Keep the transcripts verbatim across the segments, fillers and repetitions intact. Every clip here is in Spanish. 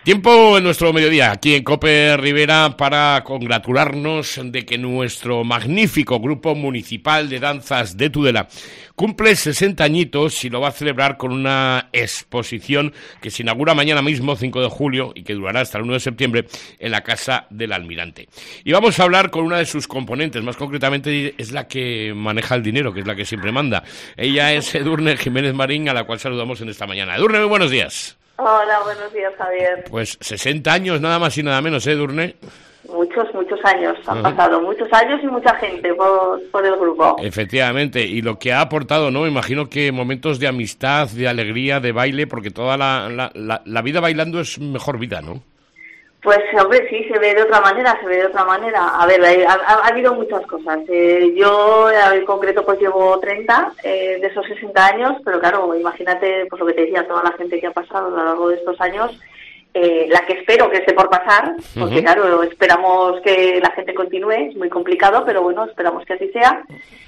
Tiempo en nuestro mediodía, aquí en COPE Rivera, para congratularnos de que nuestro magnífico grupo municipal de danzas de Tudela cumple sesenta añitos y lo va a celebrar con una exposición que se inaugura mañana mismo, cinco de julio, y que durará hasta el uno de septiembre en la Casa del Almirante. Y vamos a hablar con una de sus componentes, más concretamente es la que maneja el dinero, que es la que siempre manda. Ella es Edurne Jiménez Marín, a la cual saludamos en esta mañana. Edurne, muy buenos días. Hola, buenos días, Javier. Pues sesenta años, nada más y nada menos, ¿eh, Edurne? Muchos, muchos años han uh-huh. pasado, muchos años y mucha gente por, por el grupo. Efectivamente, y lo que ha aportado, ¿no? Imagino que momentos de amistad, de alegría, de baile, porque toda la, la, la, la vida bailando es mejor vida, ¿no? Pues, hombre, sí, se ve de otra manera, se ve de otra manera. A ver, ha, ha, ha habido muchas cosas. Eh, yo, en concreto, pues llevo treinta eh, de esos sesenta años, pero claro, imagínate, pues lo que te decía, toda la gente que ha pasado a lo largo de estos años, eh, la que espero que esté por pasar, porque uh-huh. claro, esperamos que la gente continúe, es muy complicado, pero bueno, esperamos que así sea.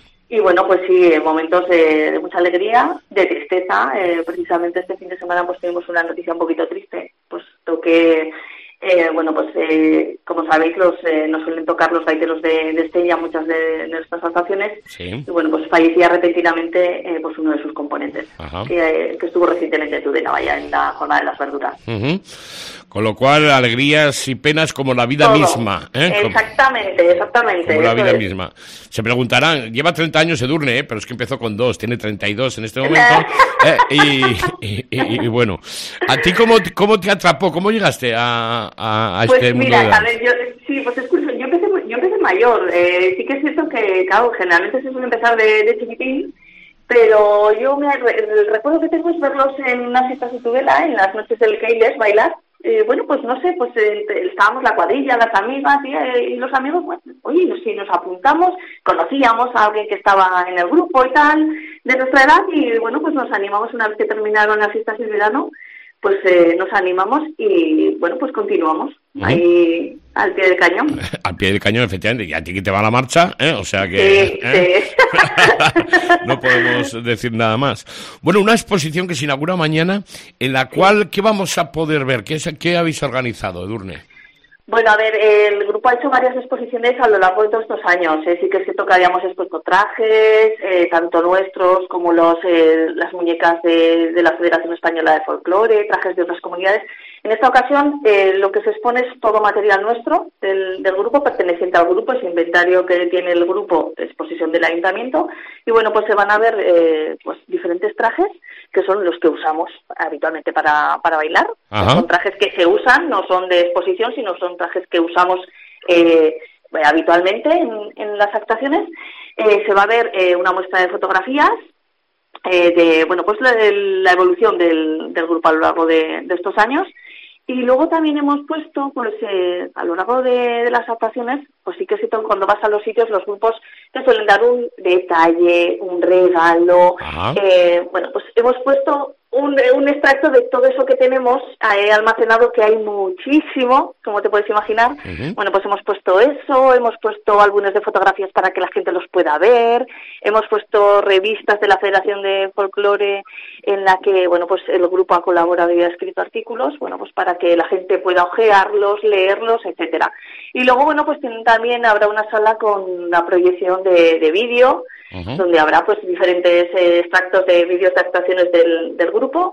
Y bueno, pues sí, momentos de, de mucha alegría, de tristeza. Eh, precisamente este fin de semana pues tuvimos una noticia un poquito triste, pues que... Eh, bueno, pues eh, como sabéis, los eh, nos suelen tocar los gaiteros de, de Estella muchas de, de nuestras actuaciones. Sí. Y bueno, pues fallecía repentinamente eh, pues uno de sus componentes, que, eh, que estuvo recientemente en Tudela, vaya, en la jornada de las verduras. Uh-huh. Con lo cual, alegrías y penas como la vida Todo. misma. ¿eh? Exactamente, exactamente. Como la vida es. misma. Se preguntarán, lleva treinta años Edurne, ¿eh? Pero es que empezó con dos, tiene treinta y dos en este momento. eh, y, y, y, y bueno, ¿a ti cómo, cómo te atrapó? ¿Cómo llegaste a, a, a pues este mira, mundo? A ver, yo, sí, pues es curioso, yo empecé, yo empecé mayor. Eh, sí que es cierto que, claro, generalmente se suele empezar de, de chiquitín, pero yo me, el recuerdo que tengo es verlos en unas fiestas de Tudela, en las noches del Keiles, bailar. Eh, bueno, pues no sé, pues eh, estábamos la cuadrilla, las amigas y, eh, y los amigos, bueno, oye, si nos apuntamos, conocíamos a alguien que estaba en el grupo y tal, de nuestra edad, y bueno, pues nos animamos una vez que terminaron las fiestas de verano, pues eh, nos animamos y bueno, pues continuamos uh-huh. ahí al pie del cañón. Al pie del cañón, efectivamente, y a ti que te va la marcha, ¿eh? O sea que... Sí, ¿eh? sí. No podemos decir nada más. Bueno, una exposición que se inaugura mañana, en la cual, ¿qué vamos a poder ver? ¿Qué, es, qué habéis organizado, Edurne? Bueno, a ver, el grupo ha hecho varias exposiciones a lo largo de todos estos años. ¿eh? Sí que es cierto que habíamos expuesto trajes, eh, tanto nuestros como los eh, las muñecas de, de la Federación Española de Folclore, trajes de otras comunidades. En esta ocasión, eh, lo que se expone es todo material nuestro, del, del grupo, perteneciente al grupo, es inventario que tiene el grupo, exposición del ayuntamiento, y bueno, pues se van a ver eh, pues diferentes trajes, que son los que usamos habitualmente para, para bailar. Ajá. Son trajes que se usan, no son de exposición, sino son trajes que usamos eh, habitualmente en, en las actuaciones. Eh, se va a ver eh, una muestra de fotografías, eh, de bueno pues la, la evolución del, del grupo a lo largo de, de estos años. Y luego también hemos puesto, pues eh, a lo largo de, de las actuaciones, pues sí que es cierto, cuando vas a los sitios, los grupos te suelen dar un detalle, un regalo. Eh, bueno, pues hemos puesto un, un extracto de todo eso que tenemos eh, almacenado, que hay muchísimo, como te puedes imaginar. Uh-huh. Bueno, pues hemos puesto eso, hemos puesto álbumes de fotografías para que la gente los pueda ver, hemos puesto revistas de la Federación de Folclore en la que, bueno, pues el grupo ha colaborado y ha escrito artículos, bueno, pues para que la gente pueda ojearlos, leerlos, etcétera. Y luego, bueno, pues también habrá una sala con una proyección de, de vídeo, uh-huh. donde habrá pues diferentes eh, extractos de vídeos de actuaciones del, del grupo.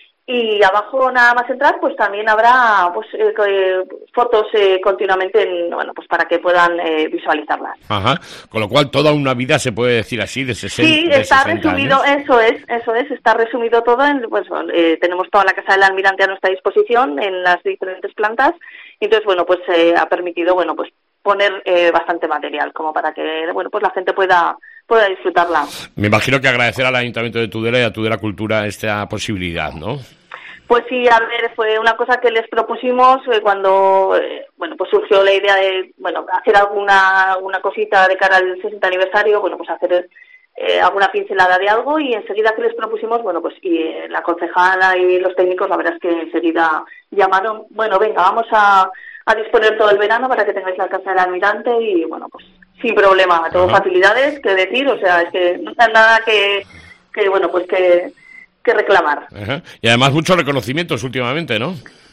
Y abajo, nada más entrar, pues también habrá pues eh, eh, fotos eh, continuamente, en, bueno, pues para que puedan eh, visualizarlas. Ajá. Con lo cual, toda una vida se puede decir así, de sesenta Sí, está de resumido, años. eso es, eso es, está resumido todo. En, pues eh, tenemos toda la Casa del Almirante a nuestra disposición en las diferentes plantas. Y entonces, bueno, pues eh, ha permitido, bueno, pues poner eh, bastante material, como para que, bueno, pues la gente pueda pueda disfrutarla. Me imagino que agradecer al Ayuntamiento de Tudela y a Tudela Cultura esta posibilidad, ¿no? Pues sí, a ver, fue una cosa que les propusimos eh, cuando, eh, bueno, pues surgió la idea de, bueno, hacer alguna, alguna cosita de cara al sesenta aniversario, bueno, pues hacer eh, alguna pincelada de algo, y enseguida que les propusimos, bueno, pues y eh, la concejala y los técnicos, la verdad es que enseguida llamaron, bueno, venga, vamos a, a disponer todo el verano para que tengáis la Casa del Almirante, y bueno, pues sin problema, todo Ajá. facilidades, que decir, o sea, es que no hay nada que, que bueno, pues que... que reclamar. Ajá. Y además muchos reconocimientos últimamente, ¿no?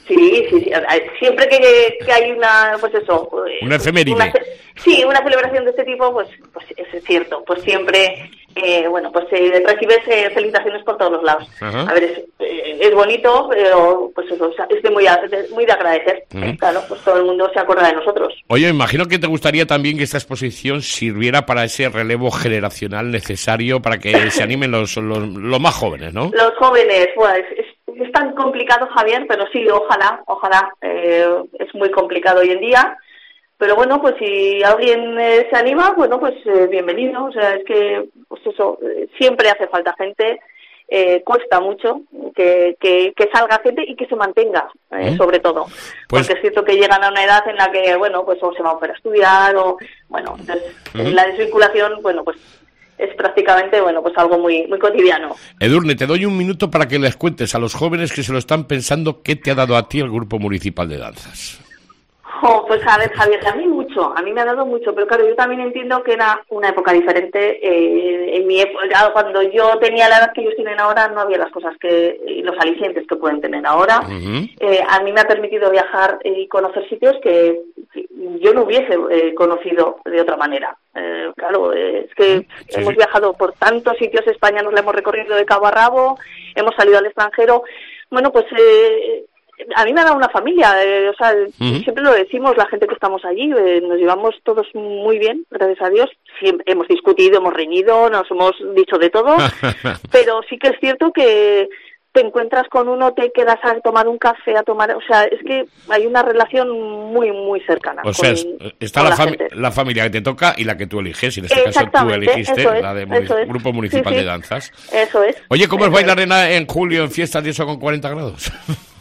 Sí, sí, sí. Siempre que, que hay una, pues eso... Una efeméride. Una, sí, una celebración de este tipo, pues, pues es cierto. Pues siempre, eh, bueno, pues eh, recibes eh, felicitaciones por todos los lados. Ajá. A ver, es, eh, es bonito, pero pues eso, es de muy, de, muy de agradecer. Uh-huh. Claro, pues todo el mundo se acuerda de nosotros. Oye, imagino que te gustaría también que esta exposición sirviera para ese relevo generacional necesario para que se animen los, los, los más jóvenes, ¿no? Los jóvenes, pues es, es tan complicado, Javier, pero sí, ojalá, ojalá. Eh, es muy complicado hoy en día. Pero bueno, pues si alguien eh, se anima, bueno, pues eh, bienvenido. O sea, es que, pues eso, eh, siempre hace falta gente, eh, cuesta mucho que, que, que salga gente y que se mantenga, eh, ¿Eh? sobre todo. Pues, porque es cierto que llegan a una edad en la que, bueno, pues o se van para estudiar o, bueno, entonces ¿Mm? la desvinculación, bueno, pues es prácticamente, bueno, pues algo muy muy cotidiano. Edurne, te doy un minuto para que les cuentes a los jóvenes que se lo están pensando qué te ha dado a ti el Grupo Municipal de Danzas. Oh, pues a ver, Javier, a mí mucho, a mí me ha dado mucho, pero claro, yo también entiendo que era una época diferente. Eh, en mi época, cuando yo tenía la edad que ellos tienen ahora, no había las cosas que, los alicientes que pueden tener ahora. Uh-huh. Eh, a mí me ha permitido viajar y conocer sitios que yo no hubiese eh, conocido de otra manera. Eh, claro, eh, es que sí, hemos sí. viajado por tantos sitios, España nos la hemos recorrido de cabo a rabo, hemos salido al extranjero. Bueno, pues... Eh, a mí me ha dado una familia, eh, o sea, uh-huh. siempre lo decimos, la gente que estamos allí, eh, nos llevamos todos muy bien, gracias a Dios. Siempre, hemos discutido, hemos reñido, nos hemos dicho de todo, pero sí que es cierto que te encuentras con uno, te quedas a tomar un café, a tomar, o sea, es que hay una relación muy, muy cercana. O sea, con, está con la, fami- la familia que te toca y la que tú eliges, y en este caso tú elegiste es, la de Munic- Grupo Municipal sí, sí. de Danzas. Eso es. Oye, ¿cómo eso es bailar en, en julio en fiestas y eso con cuarenta grados?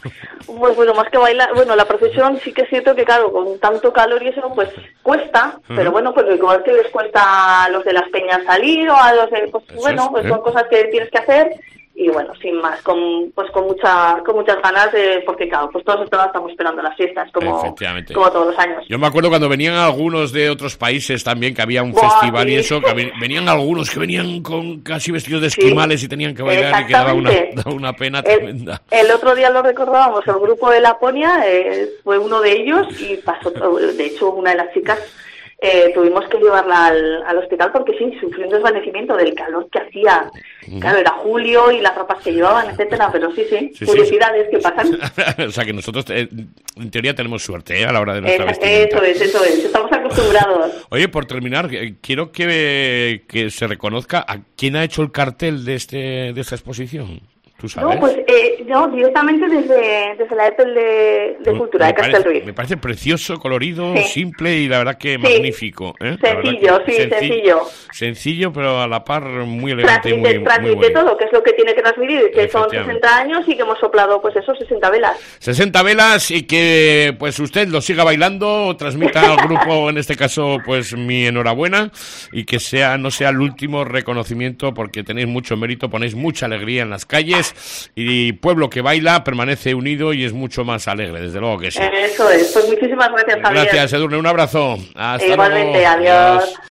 Pues bueno, más que bailar, bueno, la procesión sí que es cierto que claro, con tanto calor y eso, pues cuesta, uh-huh. pero bueno, pues igual que les cuesta a los de las peñas salir o a los de, pues eso bueno, es, pues ¿eh? son cosas que tienes que hacer. Y bueno, sin más, con pues con mucha con muchas ganas, de, porque claro, pues todos estamos esperando las fiestas, como, como todos los años. Yo me acuerdo cuando venían algunos de otros países también, que había un Buah, festival sí. y eso, que venían algunos que venían con casi vestidos de esquimales sí, y tenían que bailar y que daba una, daba una pena el, tremenda. El otro día lo recordábamos, el grupo de Laponia eh, fue uno de ellos y pasó, de hecho una de las chicas, Eh, tuvimos que llevarla al, al hospital porque sí, sufrió un desvanecimiento del calor que hacía. Claro, era julio y las ropas que llevaban, etcétera, pero sí, sí, sí curiosidades sí. que pasan. O sea que nosotros, eh, en teoría, tenemos suerte ¿eh? a la hora de nuestra Esa, vestimenta. Eso es, eso es, estamos acostumbrados. Oye, por terminar, eh, quiero que, que se reconozca a quién ha hecho el cartel de este de esta exposición. ¿Tú sabes? No, pues eh, no, directamente desde, desde la E P E L de, de Cultura me de Castelruiz. Me parece precioso, colorido, sí. simple y la verdad que sí. magnífico. ¿eh? Sencillo, sí, sencillo, sencillo. Sencillo, pero a la par muy elegante transmite, y muy, transmite muy todo, que es lo que tiene que transmitir, que son sesenta años y que hemos soplado, pues eso, sesenta velas. sesenta velas y que pues usted lo siga bailando, transmita al grupo, en este caso, pues mi enhorabuena y que sea no sea el último reconocimiento porque tenéis mucho mérito, ponéis mucha alegría en las calles y pueblo que baila permanece unido y es mucho más alegre, desde luego que sí. Eso es, pues muchísimas gracias, Javier. Gracias, Edurne, un abrazo. Hasta Igualmente, luego. adiós. Adiós.